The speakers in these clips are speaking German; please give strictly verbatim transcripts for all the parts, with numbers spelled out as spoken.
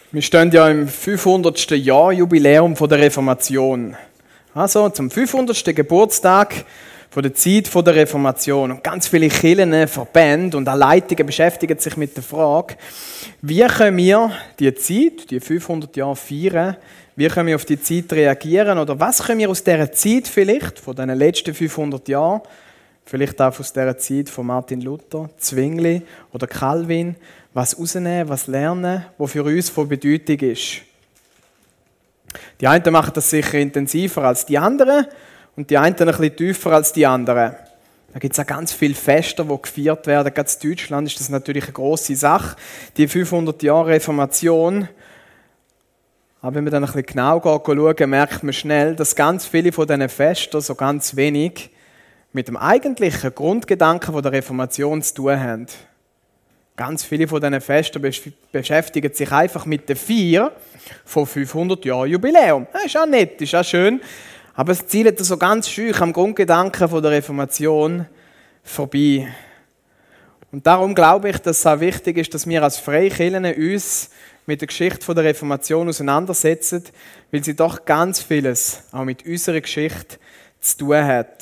Wir stehen ja im fünfhundertsten Jahr Jubiläum von der Reformation. Also zum fünfhundertsten Geburtstag von der Zeit der Reformation. Und ganz viele Kirchen, Verbände und auch Leitungen beschäftigen sich mit der Frage, wie können wir die Zeit, die fünfhundert Jahre feiern, wie können wir auf die Zeit reagieren oder was können wir aus dieser Zeit vielleicht, von diesen letzten fünfhundert Jahren, vielleicht auch aus dieser Zeit von Martin Luther, Zwingli oder Calvin, was rausnehmen, was lernen, was für uns von Bedeutung ist. Die einen machen das sicher intensiver als die anderen und die einen ein bisschen tiefer als die anderen. Da gibt es auch ganz viele Feste, die gefeiert werden. Gerade in Deutschland ist das natürlich eine grosse Sache, die fünfhundert Jahre Reformation. Aber wenn man dann ein bisschen genau schaut, merkt man schnell, dass ganz viele von diesen Festen, so ganz wenig, mit dem eigentlichen Grundgedanken der Reformation zu tun haben. Ganz viele von diesen Festen beschäftigen sich einfach mit der Feier von fünfhundert Jahren Jubiläum. Das ist auch nett, ist auch schön, aber es zielt so ganz schüch am Grundgedanken der Reformation vorbei. Und darum glaube ich, dass es auch wichtig ist, dass wir als Freikirchen uns mit der Geschichte der Reformation auseinandersetzen, weil sie doch ganz vieles auch mit unserer Geschichte zu tun hat.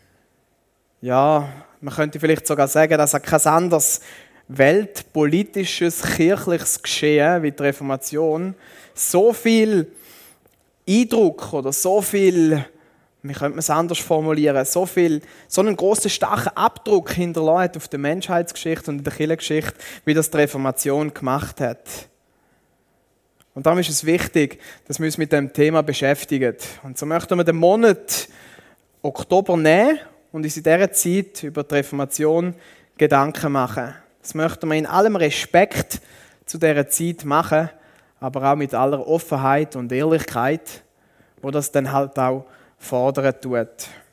Ja, man könnte vielleicht sogar sagen, dass auch kein anderes weltpolitisches, kirchliches Geschehen wie die Reformation so viel Eindruck oder so viel, wie könnte man es anders formulieren, so viel, so einen grossen, starken Abdruck hinterlassen auf der Menschheitsgeschichte und in der Kirchengeschichte, wie das die Reformation gemacht hat. Und darum ist es wichtig, dass wir uns mit dem Thema beschäftigen. Und so möchten wir den Monat Oktober nehmen und uns in dieser Zeit über die Reformation Gedanken machen. Das möchten wir in allem Respekt zu dieser Zeit machen, aber auch mit aller Offenheit und Ehrlichkeit, wo das dann halt auch fordern tut.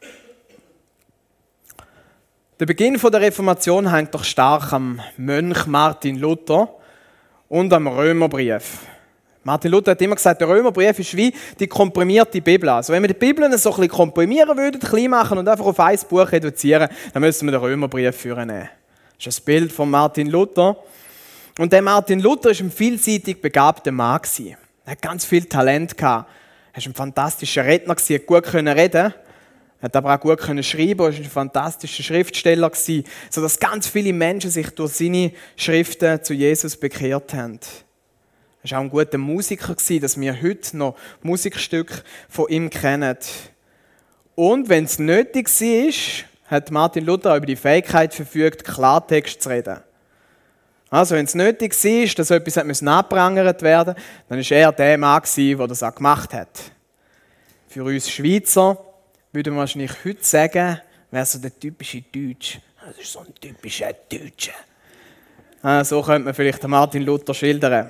Der Beginn der Reformation hängt doch stark am Mönch Martin Luther und am Römerbrief. Martin Luther hat immer gesagt, der Römerbrief ist wie die komprimierte Bibel. Also wenn wir die Bibel so ein bisschen komprimieren würden, klein machen und einfach auf ein Buch reduzieren, dann müssen wir den Römerbrief führen. Das ist ein Bild von Martin Luther. Und der Martin Luther war ein vielseitig begabter Mann. Er hat ganz viel Talent. Er war ein fantastischer Redner, er konnte gut reden, er hat aber auch gut schreiben, er war ein fantastischer Schriftsteller, sodass ganz viele Menschen sich durch seine Schriften zu Jesus bekehrt haben. Er war auch ein guter Musiker, dass wir heute noch Musikstücke von ihm kennen. Und wenn es nötig war, hat Martin Luther über die Fähigkeit verfügt, Klartext zu reden. Also wenn es nötig war, dass etwas angeprangert werden musste, dann war er der Mann, der das auch gemacht hat. Für uns Schweizer würde man wahrscheinlich heute sagen, wäre so der typische Deutsche. Das ist so ein typischer Deutscher. Ah, so könnte man vielleicht Martin Luther schildern.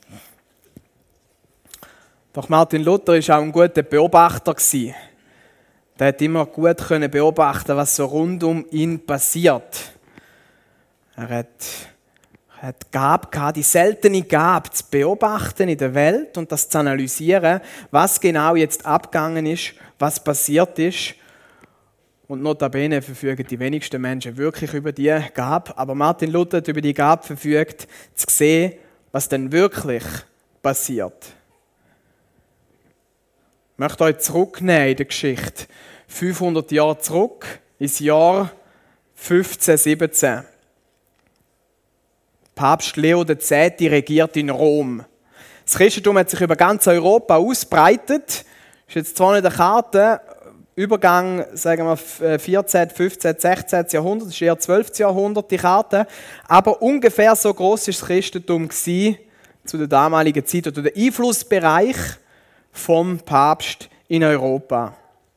Doch Martin Luther war auch ein guter Beobachter. Der hat immer gut beobachten, was so rund um ihn passiert. Er hat, hat die Gabe gehabt, die seltene Gabe zu beobachten in der Welt und das zu analysieren, was genau jetzt abgegangen ist, was passiert ist. Und notabene verfügen die wenigsten Menschen wirklich über die Gabe. Aber Martin Luther hat über die Gabe verfügt, zu sehen, was denn wirklich passiert. Ich möchte euch zurücknehmen in der Geschichte. fünfhundert Jahre zurück, ins Jahr fünfzehnhundertsiebzehn. Papst Leo der Zehnte regiert in Rom. Das Christentum hat sich über ganz Europa ausbreitet. Das ist jetzt zwar nicht eine Karte, Übergang, sagen wir, vierzehnten, fünfzehnten, sechzehnten Jahrhundert, das ist eher zwölften Jahrhundert die Karte, aber ungefähr so gross war das Christentum gewesen, zu der damaligen Zeit oder der Einflussbereich vom Papst in Europa.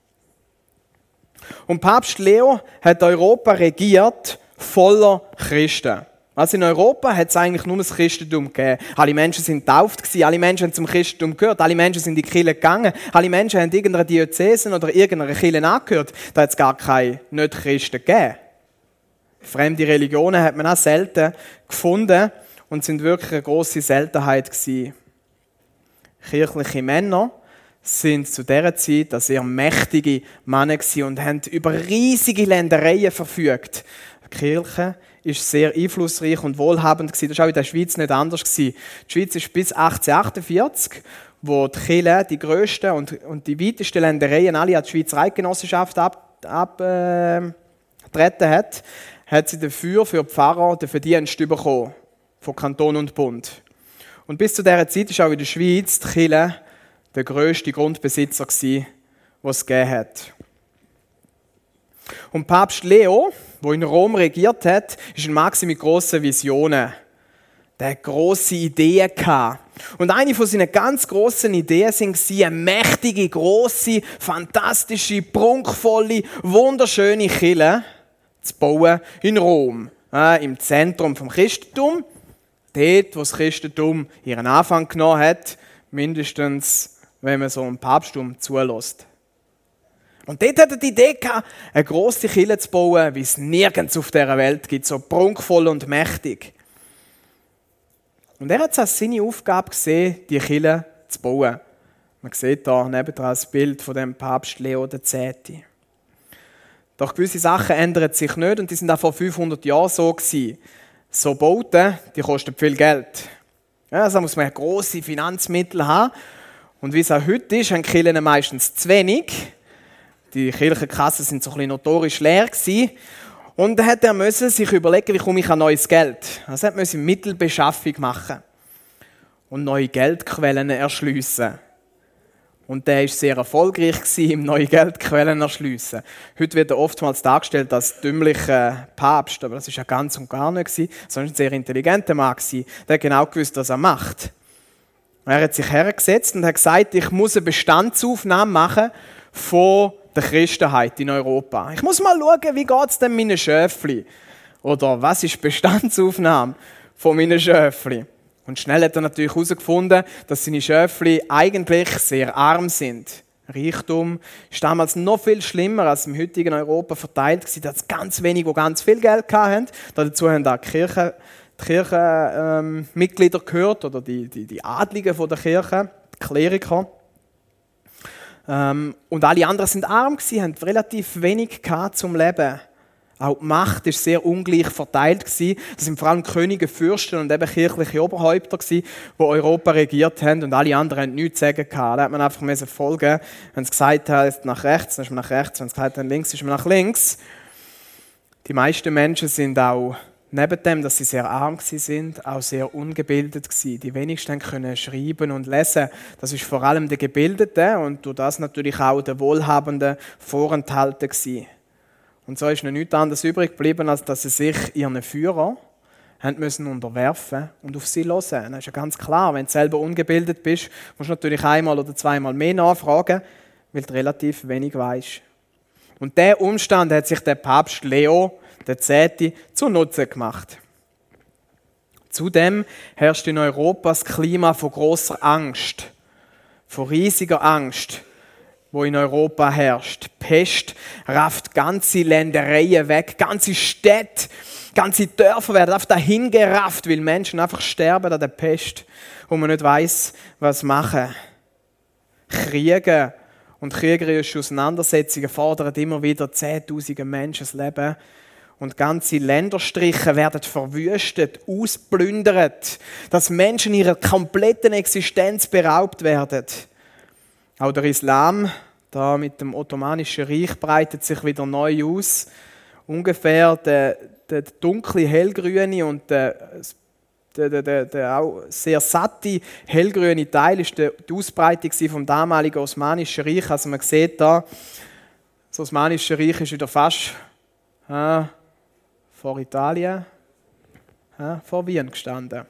Und Papst Leo hat Europa regiert voller Christen. Also in Europa hat es eigentlich nur das Christentum gegeben. Alle Menschen sind getauft gewesen, alle Menschen haben zum Christentum gehört, alle Menschen sind in die Kirche gegangen, alle Menschen haben irgendeiner Diözese oder irgendeiner Kirche angehört. Da hat es gar keine Nicht-Christen gegeben. Fremde Religionen hat man auch selten gefunden und sind wirklich eine grosse Seltenheit gewesen. Kirchliche Männer sind zu dieser Zeit als sehr mächtige Männer und haben über riesige Ländereien verfügt. Die Kirche ist sehr einflussreich und wohlhabend gewesen. Das war auch in der Schweiz nicht anders gewesen. Die Schweiz ist bis achtzehnhundertachtundvierzig, wo die Kirche die grössten und, und die weitesten Ländereien alle an die Schweizer Eidgenossenschaft abgetreten ab, äh, hat, hat sie dafür für die Pfarrer den Verdienst bekommen von Kanton und Bund. Und bis zu dieser Zeit war auch in der Schweiz die Kirche der grösste Grundbesitzer gewesen, den es gegeben hat. Und Papst Leo, der in Rom regiert hat, ist ein Mann mit grossen Visionen. Der hatte grosse Ideen. Und eine von seinen ganz grossen Ideen war, eine mächtige, grosse, fantastische, prunkvolle, wunderschöne Kirche zu bauen in Rom, äh, im Zentrum des Christentums. Dort, wo das Christentum ihren Anfang genommen hat, mindestens, wenn man so einem Papsttum zulässt. Und dort hat er die Idee gehabt, eine grosse Kirche zu bauen, wie es nirgends auf dieser Welt gibt, so prunkvoll und mächtig. Und er hat es als seine Aufgabe gesehen, die Kirche zu bauen. Man sieht hier nebendran das Bild von dem Papst Leo der Zehnte. Doch gewisse Sachen ändern sich nicht und die sind auch vor fünfhundert Jahren so gewesen. So Bauten, die kosten viel Geld. Ja, also muss man grosse Finanzmittel haben. Und wie es auch heute ist, haben die Kirchen meistens zu wenig. Die Kirchenkassen sind so ein bisschen notorisch leer gewesen. Und dann hat er müssen sich überlegen, wie komme ich an neues Geld. Also er musste Mittelbeschaffung machen und neue Geldquellen erschliessen. Und der war sehr erfolgreich im neue Geldquellen erschliessen. Heute wird er oftmals dargestellt als dümmlicher Papst, aber das war ja ganz und gar nicht, sondern ein sehr intelligenter Mann. Der hat genau gewusst, was er macht. Er hat sich hergesetzt und hat gesagt, ich muss eine Bestandsaufnahme machen von der Christenheit in Europa. Ich muss mal schauen, wie geht es denn meinen Schöfli? Oder was ist die Bestandsaufnahme von meinen Schöfli? Und schnell hat er natürlich herausgefunden, dass seine Schöfli eigentlich sehr arm sind. Reichtum ist damals noch viel schlimmer als im heutigen Europa verteilt gewesen. Da hat es ganz wenige, die ganz viel Geld hatten. Dazu haben auch die Kirche, die Kirchenmitglieder ähm, gehört oder die, die, die Adligen von der Kirche, die Kleriker. Ähm, und alle anderen sind arm gewesen, haben relativ wenig gehabt zum Leben. Auch die Macht war sehr ungleich verteilt gewesen. Das sind vor allem Könige, Fürsten und eben kirchliche Oberhäupter gewesen, die Europa regiert haben und alle anderen haben nichts zu sagen gehabt. Da hat man einfach folgen. Wenn es gesagt hat, nach rechts, dann ist man nach rechts. Wenn es gesagt hat, links, ist man nach links. Die meisten Menschen sind auch neben dem, dass sie sehr arm sind, auch sehr ungebildet gewesen. Die wenigsten können schreiben und lesen. Das ist vor allem der Gebildeten und durch das natürlich auch der Wohlhabenden vorenthalten gewesen. Und so ist noch nichts anderes übrig geblieben, als dass sie sich ihren Führer haben müssen unterwerfen und auf sie hören. Das ist ja ganz klar, wenn du selber ungebildet bist, musst du natürlich einmal oder zweimal mehr nachfragen, weil du relativ wenig weisst. Und dieser Umstand hat sich der Papst Leo der Zehnte zu Nutzen gemacht. Zudem herrscht in Europa das Klima von grosser Angst, von riesiger Angst, wo in Europa herrscht. Pest rafft ganze Ländereien weg, ganze Städte, ganze Dörfer werden einfach dahin gerafft, weil Menschen einfach sterben an der Pest und man nicht weiss, was machen. Kriege und kriegerische Auseinandersetzungen fordern immer wieder zehntausende Menschen das Leben. Und ganze Länderstriche werden verwüstet, ausplündert, dass Menschen ihrer kompletten Existenz beraubt werden. Auch der Islam, da mit dem Ottomanischen Reich, breitet sich wieder neu aus. Ungefähr der, der dunkle hellgrüne und der, der, der, der, der auch sehr satte hellgrüne Teil ist die Ausbreitung vom damaligen Osmanischen Reich. Also man sieht da, das Osmanische Reich ist wieder fast äh, vor Italien, äh, vor Wien gestanden.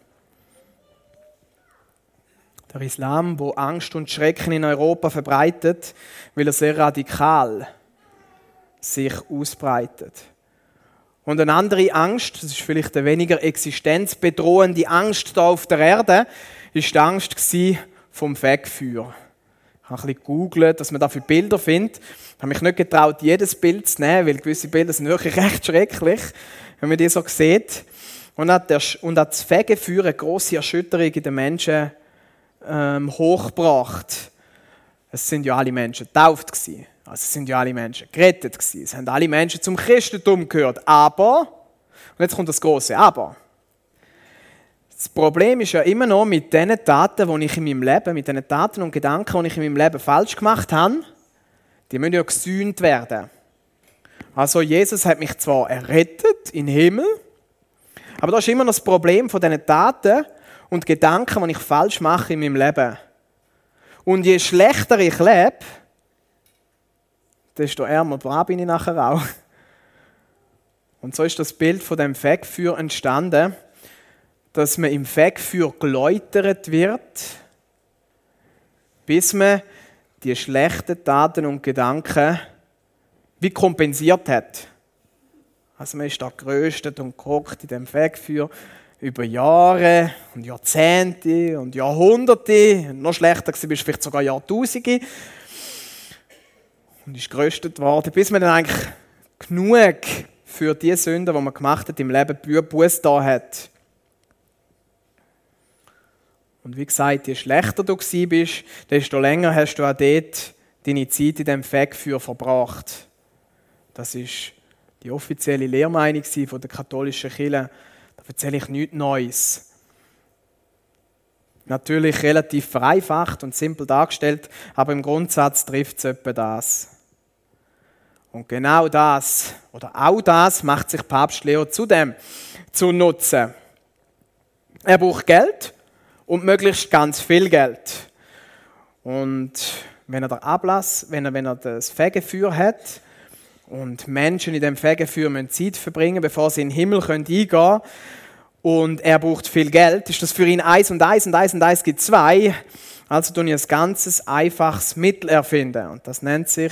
Der Islam, der Angst und Schrecken in Europa verbreitet, weil er sehr radikal sich ausbreitet. Und eine andere Angst, das ist vielleicht eine weniger existenzbedrohende Angst hier auf der Erde, ist die Angst vom Fegfeuer. Ich habe ein bisschen gegoogelt, dass man dafür Bilder findet. Ich habe mich nicht getraut, jedes Bild zu nehmen, weil gewisse Bilder sind wirklich recht schrecklich, wenn man die so sieht. Und hat das Fegefeuer eine grosse Erschütterung in den Menschen ähm, hochgebracht. Es sind ja alle Menschen getauft gewesen. Also es sind ja alle Menschen gerettet gewesen. Es haben alle Menschen zum Christentum gehört. Aber, Und jetzt kommt das große Aber. Das Problem ist ja immer noch mit den Taten, die ich in meinem Leben, mit den Taten und Gedanken, die ich in meinem Leben falsch gemacht habe, die müssen ja gesühnt werden. Also Jesus hat mich zwar errettet in den Himmel, aber da ist immer noch das Problem von diesen Taten und Gedanken, die ich falsch mache in meinem Leben. Und je schlechter ich lebe, desto ärmer dran bin ich nachher auch. Und so ist das Bild von dem Fegfeuer entstanden, dass man im Fegfeuer geläutert wird, bis man die schlechten Taten und Gedanken wie kompensiert hat. Also man ist da geröstet und gekocht in dem Fegfeuer über Jahre und Jahrzehnte und Jahrhunderte. Noch schlechter war es vielleicht sogar Jahrtausende. Und ist geröstet worden, bis man dann eigentlich genug für die Sünden, die man gemacht hat im Leben, Buße da hat. Und wie gesagt, je schlechter du bist, desto länger hast du auch dort deine Zeit in diesem Fegfeuer verbracht. Das ist die offizielle Lehrmeinung von der katholischen Kirche. Da erzähle ich nichts Neues. Natürlich relativ vereinfacht und simpel dargestellt, aber im Grundsatz trifft es etwa das. Und genau das, oder auch das, macht sich Papst Leo zudem zu nutzen. Er braucht Geld und möglichst ganz viel Geld. Und wenn er den Ablass, wenn er, wenn er das Fegefeuer hat und Menschen in dem Fegefeuer müssen Zeit verbringen, bevor sie in den Himmel eingehen können, und er braucht viel Geld, ist das für ihn eins und eins und eins und eins gibt zwei. Also tun ich ein ganzes, einfaches Mittel erfinden. Und das nennt sich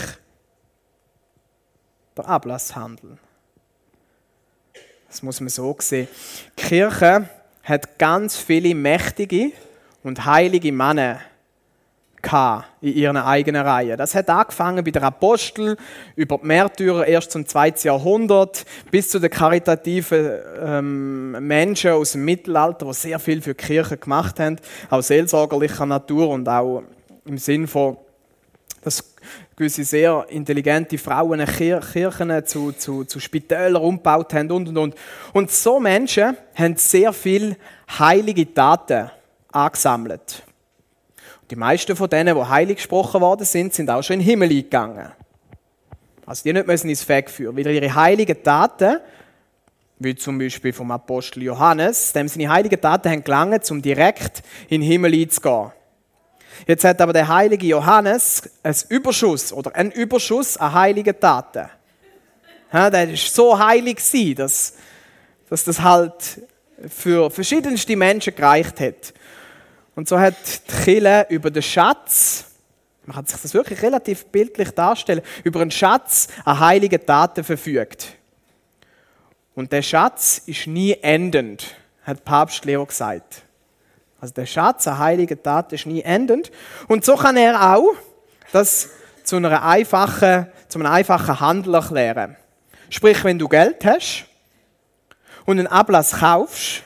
der Ablasshandel. Das muss man so sehen. Die Kirche hat ganz viele mächtige und heilige Männer in ihren eigenen Reihen. Das hat angefangen bei den Aposteln, über die Märtyrer erst zum zweiten Jahrhundert, bis zu den karitativen ähm, Menschen aus dem Mittelalter, die sehr viel für die Kirche gemacht haben, auch seelsorgerlicher Natur und auch im Sinn von, dass gewisse sehr intelligente Frauen Kirchen zu, zu, zu Spitälern umgebaut haben und, und, und. Und so Menschen haben sehr viele heilige Taten angesammelt. Die meisten von denen, die heilig gesprochen worden sind, sind auch schon in den Himmel eingegangen. Also die nicht müssen ins Fegfeuer, weil ihre heiligen Taten, wie zum Beispiel vom Apostel Johannes, dem seine heiligen Taten haben gelangt, um direkt in den Himmel einzugehen. Jetzt hat aber der heilige Johannes einen Überschuss oder einen Überschuss an heiligen Taten. Ja, der war so heilig, dass, dass das halt für verschiedenste Menschen gereicht hat. Und so hat die Kirche über den Schatz, man kann sich das wirklich relativ bildlich darstellen, über einen Schatz an heiligen Taten verfügt. Und der Schatz ist nie endend, hat Papst Leo gesagt. Also der Schatz an heiligen Taten ist nie endend. Und so kann er auch das zu, einer einfachen, zu einem einfachen Handel erklären. Sprich, wenn du Geld hast und einen Ablass kaufst,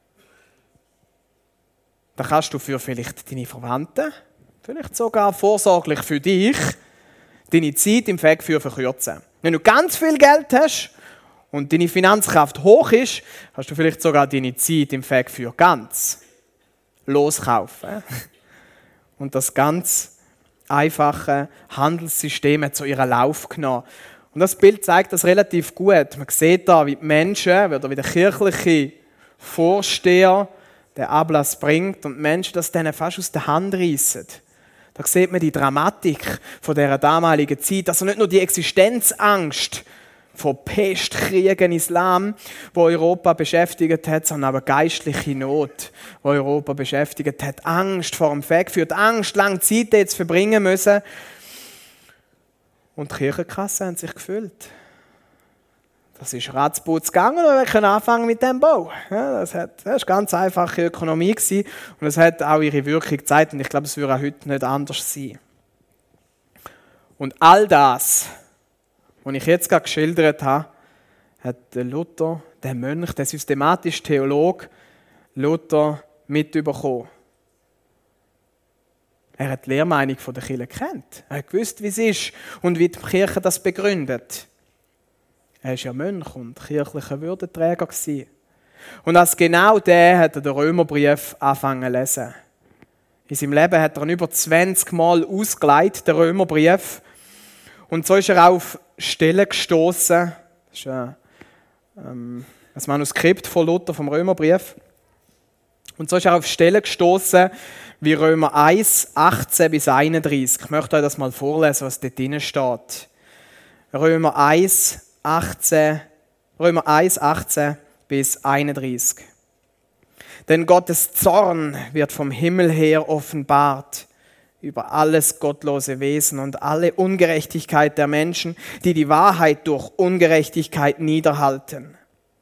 dann kannst du für vielleicht deine Verwandten, vielleicht sogar vorsorglich für dich, deine Zeit im Fegfeuer verkürzen. Wenn du ganz viel Geld hast und deine Finanzkraft hoch ist, kannst du vielleicht sogar deine Zeit im Fegfeuer ganz loskaufen. Und das ganz einfache Handelssystem hat so ihren Lauf genommen. Und das Bild zeigt das relativ gut. Man sieht da, wie die Menschen, oder wie der kirchliche Vorsteher den Ablass bringt und die Menschen das denen fast aus der Hand reissen. Da sieht man die Dramatik von dieser damaligen Zeit. Also nicht nur die Existenzangst von Pest, Kriegen, Islam, wo Europa beschäftigt hat, sondern aber geistliche Not, wo Europa beschäftigt hat. Angst vor dem Fegfeuer, die Angst, lange Zeit jetzt verbringen müssen. Und die Kirchenkassen haben sich gefüllt. Das ist ratzputz gegangen und wir können anfangen mit dem Bau. Ja, das war eine ganz einfache Ökonomie gewesen und es hat auch ihre Wirkung gezeigt und ich glaube, es würde auch heute nicht anders sein. Und all das, was ich jetzt gerade geschildert habe, hat der Luther, der Mönch, der systematische Theologe Luther mitbekommen. Er hat die Lehrmeinung der Kirche gekannt. Er hat gewusst, wie es ist und wie die Kirche das begründet. Er war ja Mönch und kirchlicher Würdenträger. Und als genau der hat er den Römerbrief angefangen zu lesen. In seinem Leben hat er ihn über zwanzig Mal ausgelegt, den Römerbrief. Und so ist er auf Stellen gestoßen. Das ist ein, ähm, ein Manuskript von Luther vom Römerbrief. Und so ist er auf Stellen gestoßen wie Römer eins, achtzehn bis einunddreißig. Ich möchte euch das mal vorlesen, was dort drin steht. Römer eins, achtzehn, Römer eins, achtzehn bis einunddreißig. Denn Gottes Zorn wird vom Himmel her offenbart über alles gottlose Wesen und alle Ungerechtigkeit der Menschen, die die Wahrheit durch Ungerechtigkeit niederhalten.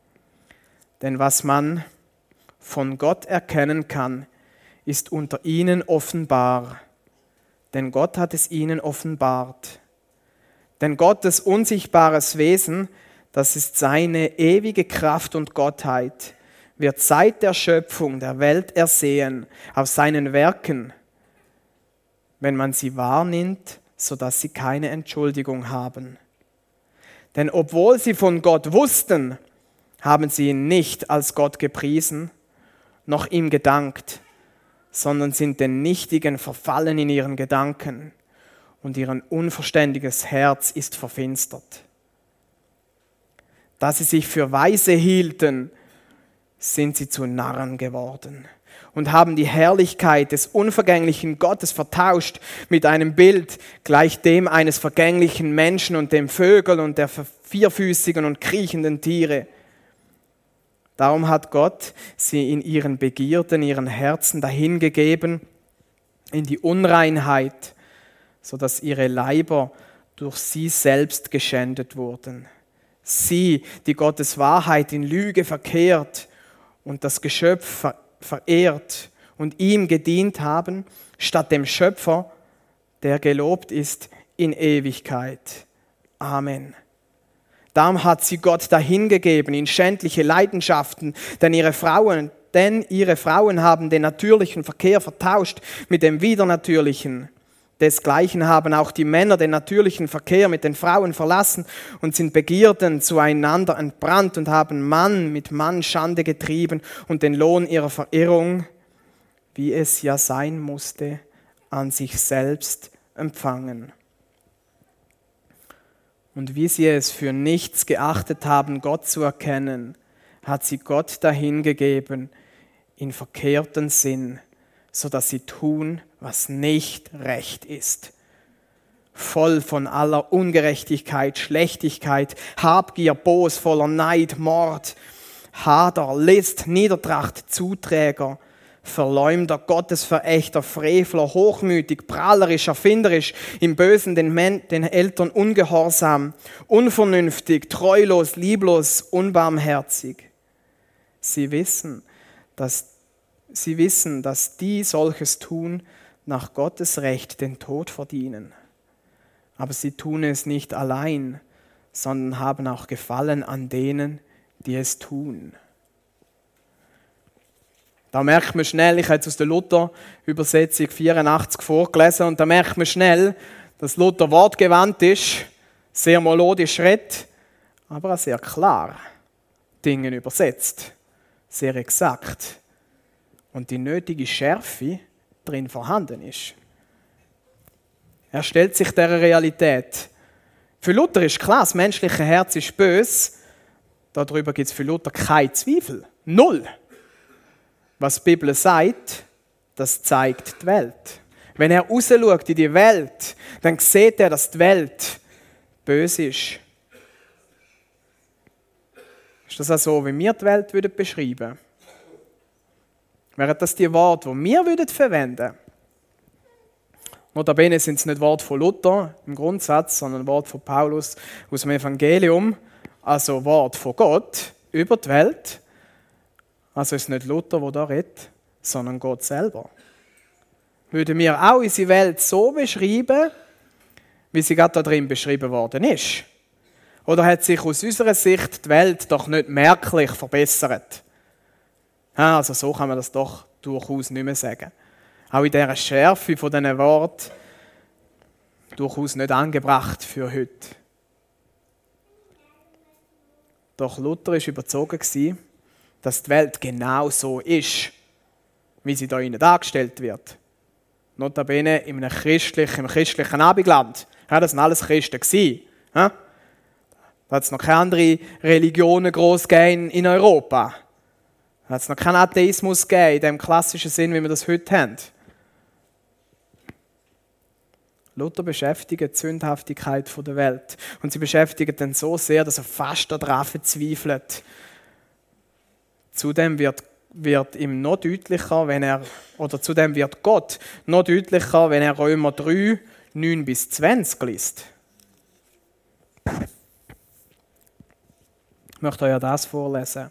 Denn was man von Gott erkennen kann, ist unter ihnen offenbar. Denn Gott hat es ihnen offenbart. Denn Gottes unsichtbares Wesen, das ist seine ewige Kraft und Gottheit, wird seit der Schöpfung der Welt ersehen aus seinen Werken, wenn man sie wahrnimmt, sodass sie keine Entschuldigung haben. Denn obwohl sie von Gott wussten, haben sie ihn nicht als Gott gepriesen, noch ihm gedankt, sondern sind den Nichtigen verfallen in ihren Gedanken und ihr unverständiges Herz ist verfinstert. Da sie sich für Weise hielten, sind sie zu Narren geworden und haben die Herrlichkeit des unvergänglichen Gottes vertauscht mit einem Bild gleich dem eines vergänglichen Menschen und dem Vögel und der vierfüßigen und kriechenden Tiere. Darum hat Gott sie in ihren Begierden, ihren Herzen dahingegeben in die Unreinheit, sodass ihre Leiber durch sie selbst geschändet wurden. Sie, die Gottes Wahrheit in Lüge verkehrt und das Geschöpf verehrt und ihm gedient haben, statt dem Schöpfer, der gelobt ist in Ewigkeit. Amen. Darum hat sie Gott dahingegeben in schändliche Leidenschaften, denn ihre Frauen, denn ihre Frauen haben den natürlichen Verkehr vertauscht mit dem widernatürlichen. Desgleichen haben auch die Männer den natürlichen Verkehr mit den Frauen verlassen und sind Begierden zueinander entbrannt und haben Mann mit Mann Schande getrieben und den Lohn ihrer Verirrung, wie es ja sein musste, an sich selbst empfangen. Und wie sie es für nichts geachtet haben, Gott zu erkennen, hat sie Gott dahingegeben in verkehrten Sinn, sodass sie tun, was nicht recht ist. Voll von aller Ungerechtigkeit, Schlechtigkeit, Habgier, bosvoller Neid, Mord, Hader, List, Niedertracht, Zuträger, Verleumder, Gottesverächter, Frevler, hochmütig, prahlerisch, erfinderisch, im Bösen den, Men- den Eltern ungehorsam, unvernünftig, treulos, lieblos, unbarmherzig. Sie wissen, dass, sie wissen, dass die solches tun, nach Gottes Recht den Tod verdienen. Aber sie tun es nicht allein, sondern haben auch Gefallen an denen, die es tun. Da merkt man schnell, ich habe jetzt aus der Luther-Übersetzung vierundachtzig vorgelesen, und da merkt man schnell, dass Luther wortgewandt ist, sehr melodisch redet, aber auch sehr klar Dinge übersetzt, sehr exakt und die nötige Schärfe drin vorhanden ist. Er stellt sich dieser Realität. Für Luther ist klar, das menschliche Herz ist böse. Darüber gibt es für Luther keinen Zweifel. Null. Was die Bibel sagt, das zeigt die Welt. Wenn er rausschaut in die Welt, dann sieht er, dass die Welt böse ist. Ist das auch so, wie wir die Welt beschreiben würden? Wären das die Worte, die wir verwenden würden? Notabene sind es nicht Worte von Luther im Grundsatz, sondern Worte von Paulus aus dem Evangelium, also Worte von Gott über die Welt. Also ist es nicht Luther, der da redet, sondern Gott selber. Würden wir auch unsere Welt so beschreiben, wie sie gerade da drin beschrieben worden ist? Oder hat sich aus unserer Sicht die Welt doch nicht merklich verbessert? Ja, also so kann man das doch durchaus nicht mehr sagen. Auch in dieser Schärfe von diesen Worten durchaus nicht angebracht für heute. Doch Luther war überzeugt, dass die Welt genau so ist, wie sie da innen dargestellt wird. Notabene in einem christlichen, im christlichen Abendland. Ja, das waren alles Christen. Ja? Da hat es noch keine anderen Religionen gross gegeben in Europa. Da hat es noch keinen Atheismus gegeben, in dem klassischen Sinn, wie wir das heute haben. Luther beschäftigt die Sündhaftigkeit der Welt. Und sie beschäftigt ihn so sehr, dass er fast daran verzweifelt. Zudem wird, wird ihm noch deutlicher, wenn er, oder zudem wird Gott noch deutlicher, wenn er Römer drei, neun bis zwanzig liest. Ich möchte euch ja das vorlesen.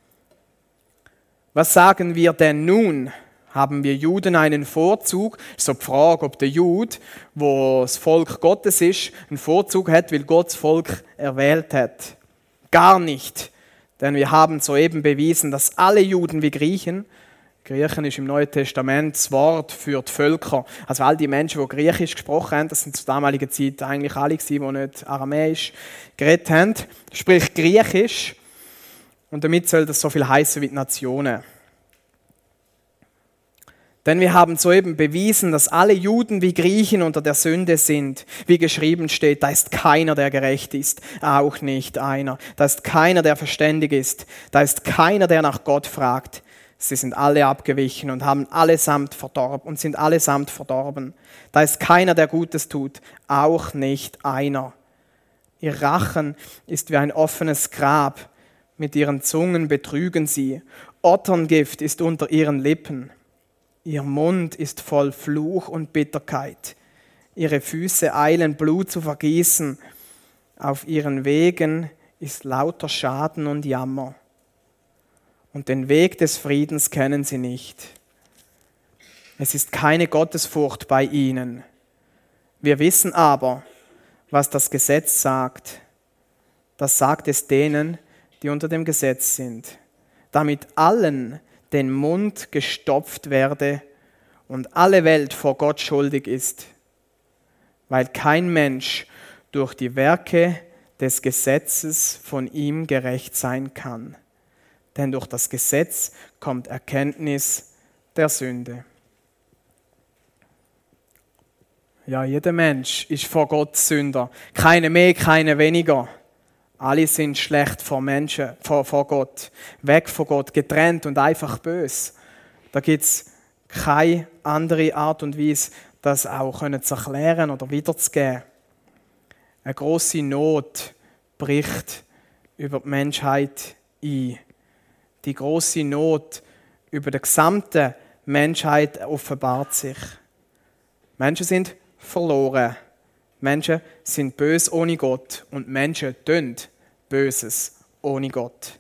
Was sagen wir denn nun? Haben wir Juden einen Vorzug? So die Frage, ob der Jude, wo das Volk Gottes ist, einen Vorzug hat, weil Gott das Volk erwählt hat. Gar nicht. Denn wir haben soeben bewiesen, dass alle Juden wie Griechen, Griechen ist im Neuen Testament das Wort für die Völker, also all die Menschen, die Griechisch gesprochen haben, das sind zur damaligen Zeit eigentlich alle gewesen, die nicht Aramäisch geredet haben, sprich Griechisch, und damit soll das so viel heißen wie die Nationen. Denn wir haben soeben bewiesen, dass alle Juden wie Griechen unter der Sünde sind. Wie geschrieben steht, da ist keiner, der gerecht ist, auch nicht einer. Da ist keiner, der verständig ist. Da ist keiner, der nach Gott fragt. Sie sind alle abgewichen und haben allesamt verdorben und sind allesamt verdorben. Da ist keiner, der Gutes tut, auch nicht einer. Ihr Rachen ist wie ein offenes Grab. Mit ihren Zungen betrügen sie. Otterngift ist unter ihren Lippen. Ihr Mund ist voll Fluch und Bitterkeit. Ihre Füße eilen, Blut zu vergießen. Auf ihren Wegen ist lauter Schaden und Jammer. Und den Weg des Friedens kennen sie nicht. Es ist keine Gottesfurcht bei ihnen. Wir wissen aber, was das Gesetz sagt. Das sagt es denen, die unter dem Gesetz sind, damit allen den Mund gestopft werde und alle Welt vor Gott schuldig ist, weil kein Mensch durch die Werke des Gesetzes von ihm gerecht sein kann. Denn durch das Gesetz kommt Erkenntnis der Sünde. Ja, jeder Mensch ist vor Gott Sünder. Keine mehr, keine weniger. Alle sind schlecht vor Menschen, vor, vor Gott, weg von Gott, getrennt und einfach böse. Da gibt es keine andere Art und Weise, das auch zu erklären oder wiederzugeben. Eine grosse Not bricht über die Menschheit ein. Die grosse Not über die gesamte Menschheit offenbart sich. Menschen sind verloren. Menschen sind böse ohne Gott und Menschen tun Böses ohne Gott.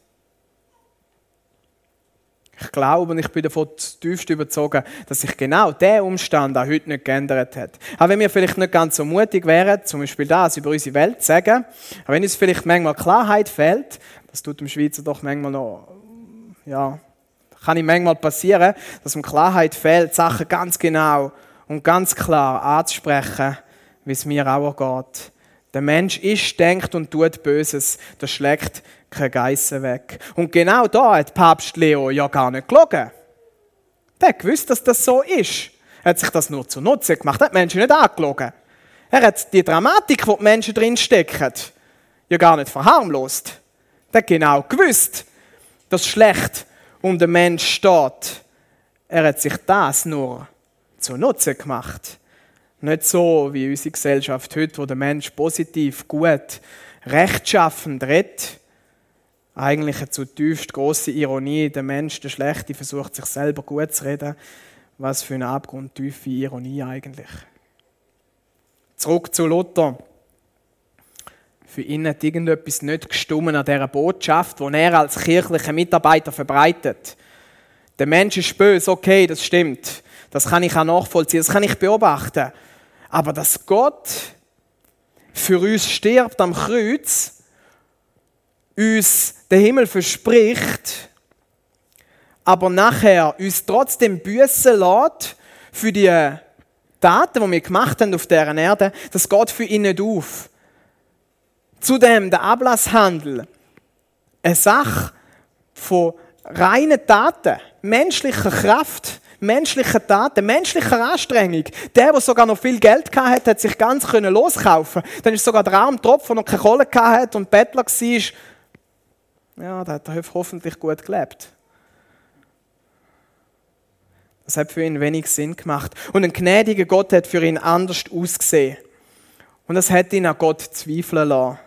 Ich glaube und ich bin davon tiefst überzeugt, dass sich genau dieser Umstand auch heute nicht geändert hat. Auch wenn wir vielleicht nicht ganz so mutig wären, zum Beispiel das über unsere Welt zu sagen, auch wenn uns vielleicht manchmal Klarheit fehlt, das tut dem Schweizer doch manchmal noch, ja, kann ihm manchmal passieren, dass ihm Klarheit fehlt, Sachen ganz genau und ganz klar anzusprechen, wie es mir auch geht. Der Mensch ist, denkt und tut Böses, das schlägt keine Geissen weg. Und genau da hat Papst Leo ja gar nicht gelogen. Der hat gewusst, dass das so ist. Er hat sich das nur zunutze gemacht, er hat die Menschen nicht angelogen. Er hat die Dramatik, die die Menschen drinstecken, ja gar nicht verharmlost. Der hat genau gewusst, dass schlecht um den Menschen steht. Er hat sich das nur zunutze gemacht. Nicht so wie unsere Gesellschaft heute, wo der Mensch positiv, gut, rechtschaffend redet. Eigentlich eine zutiefst grosse Ironie. Der Mensch, der Schlechte, versucht sich selber gut zu reden. Was für eine abgrundtiefe Ironie eigentlich. Zurück zu Luther. Für ihn hat irgendetwas nicht gestimmt an dieser Botschaft, die er als kirchlicher Mitarbeiter verbreitet. Der Mensch ist böse, okay, das stimmt. Das kann ich auch nachvollziehen, das kann ich beobachten. Aber dass Gott für uns stirbt am Kreuz, uns den Himmel verspricht, aber nachher uns trotzdem büssen lässt für die Taten, die wir gemacht haben auf dieser Erde, das geht für ihn nicht auf. Zudem der Ablasshandel, eine Sache von reinen Taten, menschlicher Kraft, menschlicher Taten, menschlicher Anstrengung. Der, der sogar noch viel Geld hatte, hat sich ganz loskaufen können. Dann ist sogar der arme Tropf, der noch keine Kohle hatte und Bettler war. Ja, da hat er hoffentlich gut gelebt. Das hat für ihn wenig Sinn gemacht. Und ein gnädiger Gott hat für ihn anders ausgesehen. Und das hat ihn an Gott zweifeln lassen.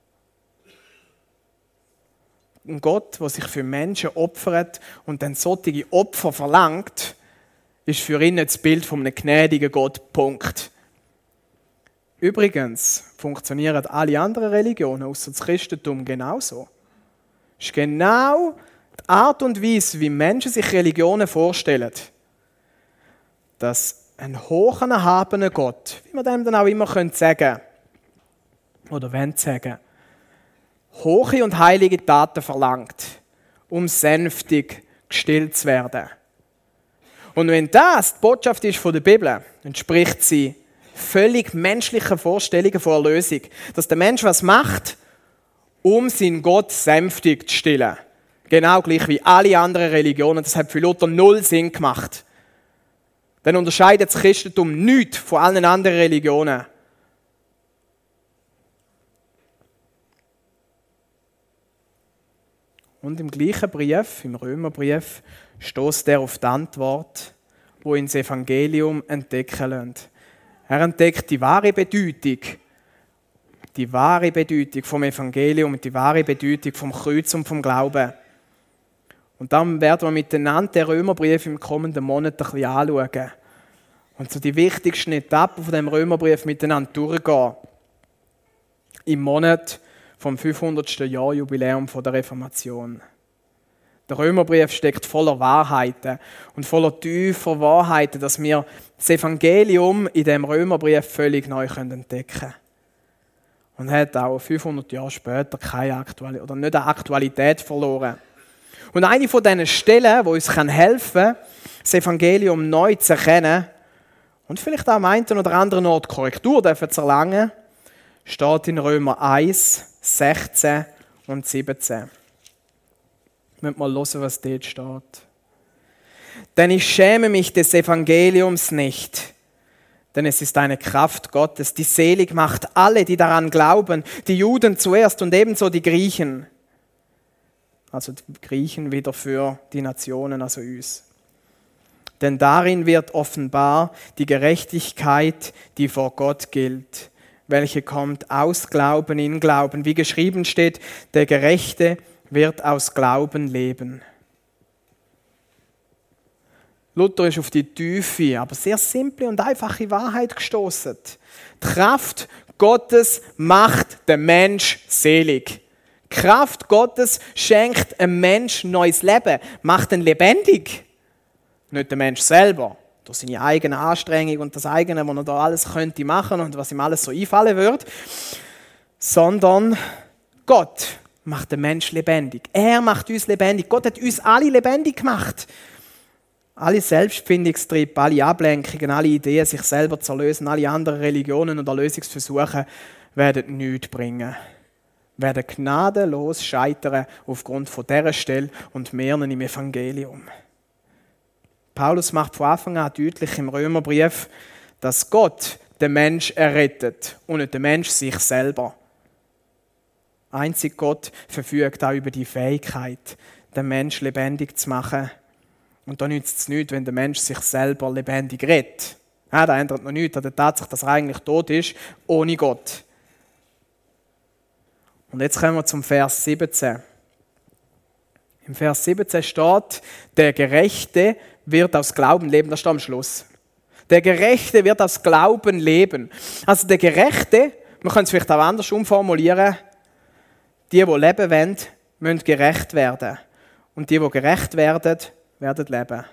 Ein Gott, der sich für Menschen opfert und dann solche Opfer verlangt, ist für ihn nicht das Bild von einem gnädigen Gott. Punkt. Übrigens funktionieren alle anderen Religionen außer das Christentum genauso. Es ist genau die Art und Weise, wie Menschen sich Religionen vorstellen. Dass ein hohen, erhabener Gott, wie man dem dann auch immer sagen können, oder wollen sagen, hohe und heilige Taten verlangt, um sänftig gestillt zu werden. Und wenn das die Botschaft ist von der Bibel, entspricht sie völlig menschlichen Vorstellungen von Erlösung. Dass der Mensch was macht, um seinen Gott sänftig zu stillen. Genau gleich wie alle anderen Religionen. Das hat für Luther null Sinn gemacht. Dann unterscheidet das Christentum nichts von allen anderen Religionen. Und im gleichen Brief, im Römerbrief, stößt er auf die Antwort, die ihn das Evangelium entdecken lässt. Er entdeckt die wahre Bedeutung, die wahre Bedeutung vom Evangelium und die wahre Bedeutung vom Kreuz und vom Glauben. Und dann werden wir miteinander den Römerbrief im kommenden Monat ein bisschen anschauen. Und so die wichtigsten Etappen von dem Römerbrief miteinander durchgehen. Im Monat vom fünfhundertsten Jahrjubiläum der Reformation. Der Römerbrief steckt voller Wahrheiten und voller tiefer Wahrheiten, dass wir das Evangelium in dem Römerbrief völlig neu entdecken können. Und hat auch fünfhundert Jahre später keine Aktualität oder nicht eine Aktualität verloren. Und eine von diesen Stellen, die uns helfen kann, das Evangelium neu zu erkennen und vielleicht auch am einen oder anderen Ort Korrektur zu erlangen, steht in Römer eins, sechzehn und siebzehn. Ich möchte mal hören, was dort steht. Denn ich schäme mich des Evangeliums nicht, denn es ist eine Kraft Gottes, die selig macht alle, die daran glauben, die Juden zuerst und ebenso die Griechen. Also die Griechen wieder für die Nationen, also uns. Denn darin wird offenbar die Gerechtigkeit, die vor Gott gilt, welche kommt aus Glauben in Glauben. Wie geschrieben steht, der Gerechte wird aus Glauben leben. Luther ist auf die tiefe, aber sehr simple und einfache Wahrheit gestoßen. Die Kraft Gottes macht den Mensch selig. Die Kraft Gottes schenkt einem Menschen neues Leben, macht ihn lebendig. Nicht der Mensch selber, durch seine eigene Anstrengung und das eigene, was er da alles könnte machen und was ihm alles so einfallen würde, sondern Gott macht den Mensch lebendig. Er macht uns lebendig. Gott hat uns alle lebendig gemacht. Alle Selbstfindungstriebe, alle Ablenkungen, alle Ideen, sich selber zu erlösen, alle anderen Religionen und Erlösungsversuche werden nichts bringen. Werden gnadenlos scheitern aufgrund von dieser Stelle und mehreren im Evangelium. Paulus macht von Anfang an deutlich im Römerbrief, dass Gott den Mensch errettet und nicht der Mensch sich selber. Einzig Gott verfügt auch über die Fähigkeit, den Mensch lebendig zu machen. Und da nützt es nichts, wenn der Mensch sich selber lebendig rettet. Ja, das ändert noch nichts an der Tatsache, dass er eigentlich tot ist, ohne Gott. Und jetzt kommen wir zum Vers siebzehn. Im Vers siebzehn steht, der Gerechte wird aus Glauben leben. Das steht am Schluss. Der Gerechte wird aus Glauben leben. Also der Gerechte, man kann es vielleicht auch anders umformulieren, die, die leben wollen, müssen gerecht werden. Und die, die gerecht werden, werden leben.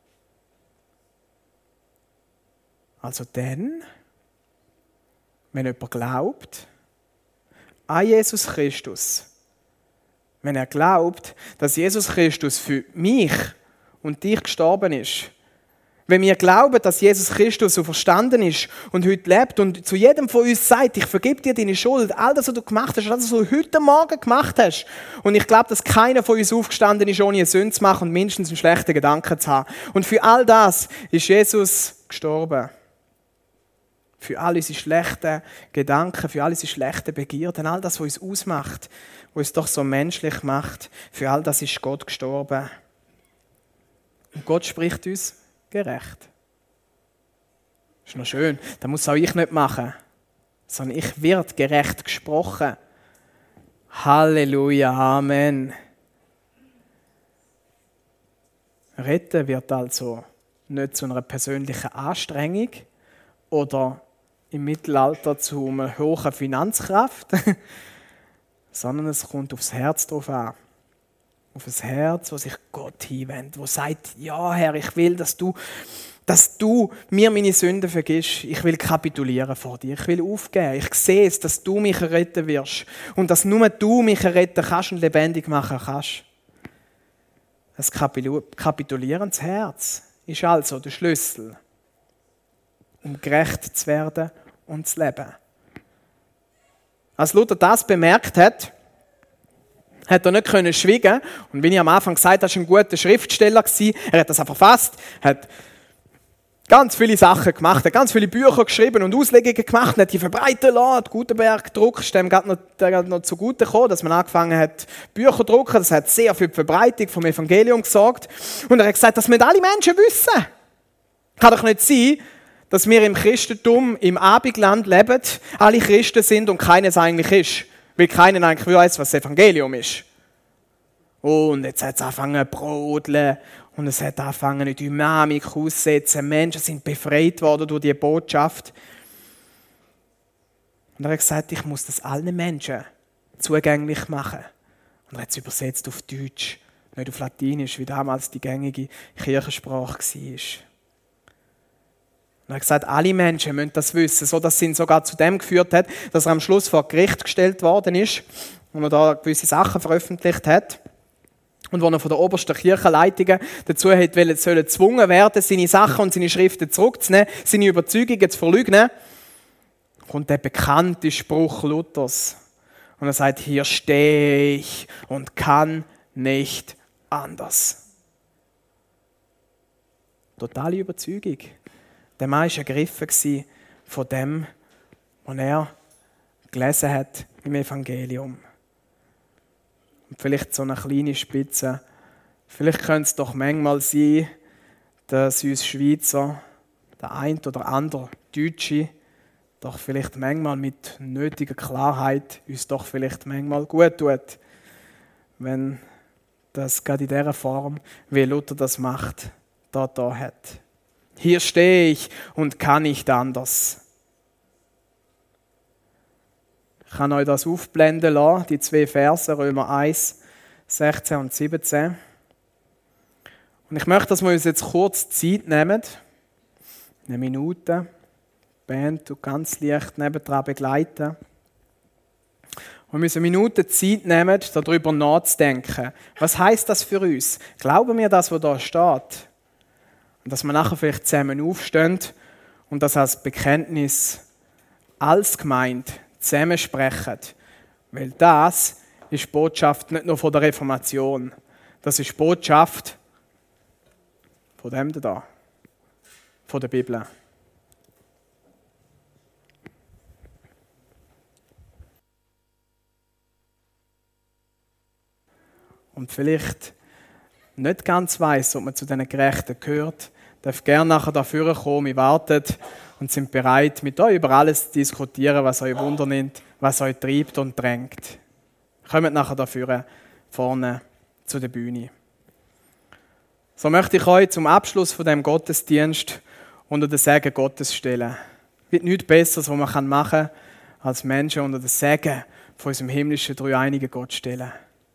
Also dann, wenn jemand glaubt an Jesus Christus, wenn er glaubt, dass Jesus Christus für mich und dich gestorben ist, Wenn wir glauben, dass Jesus Christus so verstanden ist und heute lebt und zu jedem von uns sagt, ich vergebe dir deine Schuld, all das, was du gemacht hast, alles, was du heute Morgen gemacht hast. Und ich glaube, dass keiner von uns aufgestanden ist, ohne eine Sünde zu machen und mindestens einen schlechten Gedanken zu haben. Und für all das ist Jesus gestorben. Für all unsere schlechten Gedanken, für all unsere schlechten Begierden, all das, was uns ausmacht, was uns doch so menschlich macht, für all das ist Gott gestorben. Und Gott spricht uns gerecht. Ist noch schön, das muss auch ich nicht machen, sondern ich werde gerecht gesprochen. Halleluja, Amen. Retten wird also nicht zu einer persönlichen Anstrengung oder im Mittelalter zu einer hohen Finanzkraft, sondern es kommt aufs Herz drauf an. Auf ein Herz, das sich Gott hinwendet, das sagt, ja Herr, ich will, dass du, dass du mir meine Sünden vergisst. Ich will kapitulieren vor dir, ich will aufgeben. Ich sehe es, dass du mich retten wirst und dass nur du mich retten kannst und lebendig machen kannst. Ein kapitulierendes Herz ist also der Schlüssel, um gerecht zu werden und zu leben. Als Luther das bemerkt hat, hat er nicht können schweigen. Und wie ich am Anfang gesagt habe, er war ein guter Schriftsteller. Er hat das auch verfasst, hat ganz viele Sachen gemacht, hat ganz viele Bücher geschrieben und Auslegungen gemacht, hat die verbreiten lassen. Gutenberg-Druck ist dem gerade noch, gerade noch zugute gekommen, dass man angefangen hat, Bücher zu drucken. Das hat sehr für die Verbreitung vom Evangelium gesorgt. Und er hat gesagt, das müssen alle Menschen wissen. Kann doch nicht sein, dass wir im Christentum, im Abendland leben, alle Christen sind und keines eigentlich ist. Weil keiner eigentlich weiß, was das Evangelium ist. Und jetzt hat es angefangen zu brodeln und es hat angefangen, eine Dynamik auszusetzen. Menschen sind befreit worden durch diese Botschaft. Und er hat gesagt, ich muss das allen Menschen zugänglich machen. Und er hat es übersetzt auf Deutsch, nicht auf Latinisch, wie damals die gängige Kirchensprache war. Und er hat gesagt, alle Menschen müssen das wissen, so dass es ihn sogar zu dem geführt hat, dass er am Schluss vor Gericht gestellt worden ist und er da gewisse Sachen veröffentlicht hat. Und wo er von der obersten Kirchenleitung dazu hat, weil es gezwungen werden, seine Sachen und seine Schriften zurückzunehmen, seine Überzeugungen zu verleugnen, kommt der bekannte Spruch Luthers. Und er sagt, hier stehe ich und kann nicht anders. Totale Überzeugung. Der Mann war ergriffen von dem, was er gelesen hat im Evangelium. Und vielleicht so eine kleine Spitze. Vielleicht könnte es doch manchmal sein, dass uns Schweizer, der ein oder andere Deutsche, doch vielleicht manchmal mit nötiger Klarheit uns doch vielleicht manchmal gut tut, wenn das gerade in dieser Form, wie Luther das macht, da da hat. Hier stehe ich und kann nicht anders. Ich kann euch das aufblenden lassen, die zwei Verse, Römer eins, sechzehn und siebzehn. Und ich möchte, dass wir uns jetzt kurz Zeit nehmen, eine Minute, die Band tut ganz leicht nebendran begleiten. Und wir müssen eine Minute Zeit nehmen, darüber nachzudenken. Was heisst das für uns? Glauben wir das, was da steht? Und dass wir nachher vielleicht zusammen aufstehen und das als Bekenntnis als Gemeinde zusammen sprechen. Weil das ist Botschaft nicht nur von der Reformation. Das ist Botschaft von dem da, von der Bibel. Und vielleicht nicht ganz weiss, ob man zu diesen Gerechten gehört, darf gerne nachher dafür kommen. Wir warten und sind bereit, mit euch über alles zu diskutieren, was euch Wunder nimmt, was euch treibt und drängt. Kommt nachher dafür vorne zu der Bühne. So möchte ich euch zum Abschluss von dem Gottesdienst unter den Segen Gottes stellen. Es gibt nichts Besseres, was man machen kann, als Menschen unter den Segen von unserem himmlischen, dreieinigen Gott stellen.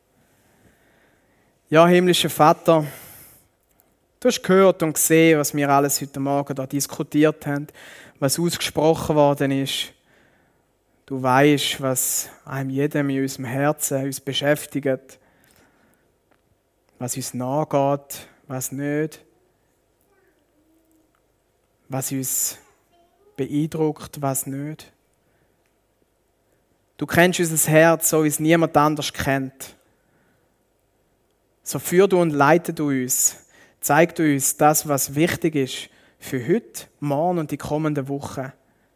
Ja, himmlischer Vater, du hast gehört und gesehen, was wir alles heute Morgen da diskutiert haben, was ausgesprochen worden ist. Du weißt, was einem jedem in unserem Herzen uns beschäftigt, was uns nachgeht, was nicht. was uns beeindruckt, was nicht. Du kennst unser Herz, so wie es niemand anders kennt. So führ du und leite du uns. Zeig du uns das, was wichtig ist für heute, morgen und die kommenden Wochen.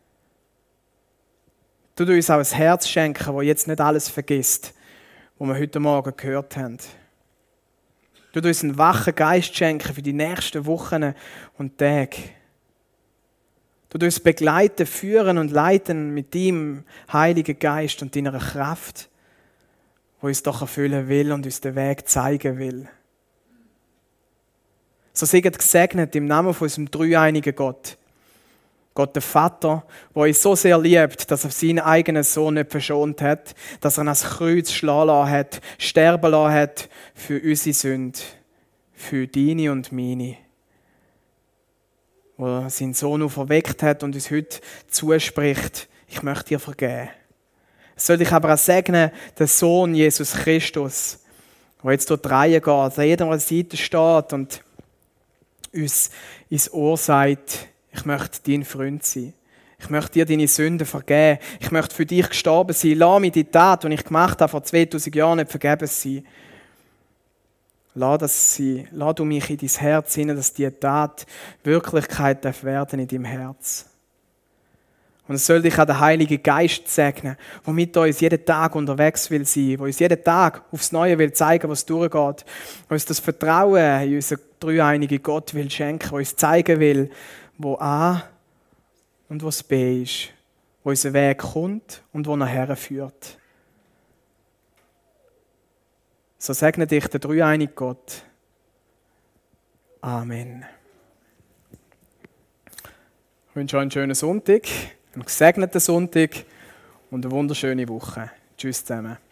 Du uns auch ein Herz schenken, das jetzt nicht alles vergisst, was wir heute Morgen gehört haben. Du uns einen wachen Geist schenken für die nächsten Wochen und Tage. Du uns begleiten, führen und leiten mit deinem Heiligen Geist und deiner Kraft, wo uns doch erfüllen will und uns den Weg zeigen will. So seid gesegnet im Namen von unserem dreieinigen Gott. Gott, der Vater, der uns so sehr liebt, dass er seinen eigenen Sohn nicht verschont hat, dass er ihn ans Kreuz schlagen lassen hat, sterben lassen hat für unsere Sünde, für deine und meine. Wo er seinen Sohn auferweckt hat und uns heute zuspricht, ich möchte dir vergeben. Es soll dich aber auch segnen, der Sohn Jesus Christus, der jetzt durch die Reihe geht, an jeder Seite steht und uns ins Ohr sagt, ich möchte dein Freund sein. Ich möchte dir deine Sünden vergeben. Ich möchte für dich gestorben sein. Lass mir die Tat, die ich gemacht habe vor zweitausend Jahren, nicht vergeben sein. Lass das sein. Lass du mich in dein Herz hinein, dass diese Tat Wirklichkeit darf werden in deinem Herz. Und es soll dich auch der Heilige Geist segnen, der mit uns jeden Tag unterwegs will sein, der uns jeden Tag aufs Neue will zeigen, was durchgeht, der uns das Vertrauen in unseren dreieinigen Gott will schenken, der uns zeigen will, wo A und wo das B ist, wo unser Weg kommt und wo er herführt. So segne dich der dreieinige Gott. Amen. Ich wünsche euch einen schönen Sonntag, einen gesegneten Sonntag und eine wunderschöne Woche. Tschüss zusammen.